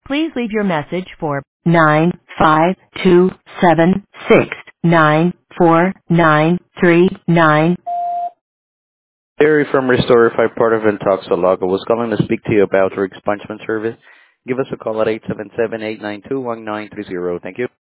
Please leave your message for 95276949339. Barry from Restore 5 part of Intoxalaga was calling to speak to you about your expungement service. Give us a call at 877-892-1930. Thank you.